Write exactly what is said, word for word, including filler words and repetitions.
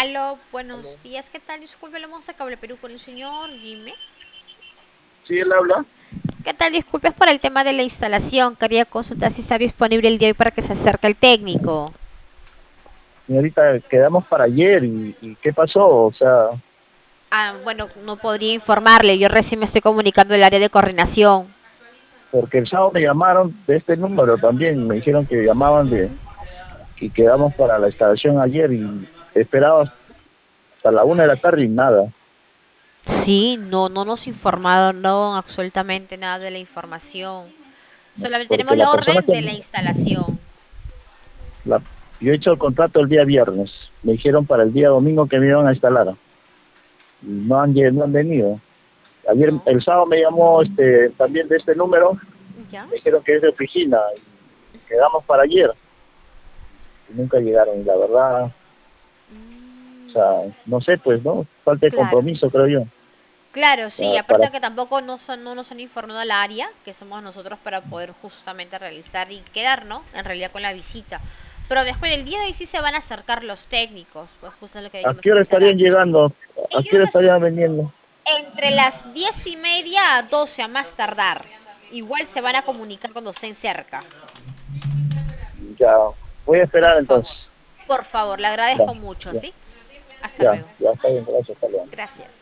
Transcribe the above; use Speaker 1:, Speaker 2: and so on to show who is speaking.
Speaker 1: Aló, buenos
Speaker 2: Aló.
Speaker 1: días, ¿qué tal? Disculpe, lo vamos a Cable Perú con el señor Jimmy.
Speaker 2: Sí, él habla.
Speaker 1: ¿Qué tal? Disculpe es por el tema de la instalación. Quería consultar si está disponible el día de hoy para que se acerque el técnico.
Speaker 2: Señorita, quedamos para ayer y, y ¿qué pasó? O sea,
Speaker 1: Ah, bueno, no podría informarle. Yo recién me estoy comunicando del área de coordinación.
Speaker 2: porque el sábado me llamaron de este número también, me dijeron que llamaban de y quedamos para la instalación ayer y esperaba hasta la una de la tarde y nada.
Speaker 1: Sí, no, no nos informaron no, absolutamente nada de la información. Solamente
Speaker 2: Porque
Speaker 1: tenemos
Speaker 2: la
Speaker 1: la
Speaker 2: persona
Speaker 1: orden
Speaker 2: que
Speaker 1: de la instalación.
Speaker 2: la, yo he hecho el contrato el día viernes, me dijeron para el día domingo que me iban a instalar y no han, lle- no han venido. Ayer,
Speaker 1: No,
Speaker 2: el sábado me llamó este también de este número,
Speaker 1: ¿ya?
Speaker 2: me dijeron que es de oficina y quedamos para ayer y nunca llegaron y la verdad. O
Speaker 1: Mm,
Speaker 2: sea, no sé, pues, ¿no? Falta de
Speaker 1: claro.
Speaker 2: compromiso, creo yo.
Speaker 1: Claro, sí,
Speaker 2: Para, para,
Speaker 1: aparte que tampoco nos, han- no nos han informado al área, que somos nosotros para poder justamente realizar y quedar, ¿no? En realidad con la visita. Pero después del día de hoy sí se van a acercar los técnicos, pues justo es lo que yo
Speaker 2: ¿A
Speaker 1: me
Speaker 2: qué
Speaker 1: estoy
Speaker 2: hora estarían
Speaker 1: enterando.
Speaker 2: llegando? ¿A qué hora
Speaker 1: Ellos
Speaker 2: estarían vendiendo?
Speaker 1: entre las diez y media a doce a más tardar. Igual se van a comunicar cuando estén cerca.
Speaker 2: Ya, voy a
Speaker 1: Por
Speaker 2: esperar entonces.
Speaker 1: favor, por favor, le
Speaker 2: Ya,
Speaker 1: agradezco mucho,
Speaker 2: ya,
Speaker 1: ¿sí? Hasta
Speaker 2: ya,
Speaker 1: luego.
Speaker 2: ya está bien, gracias, hasta luego.
Speaker 1: Gracias.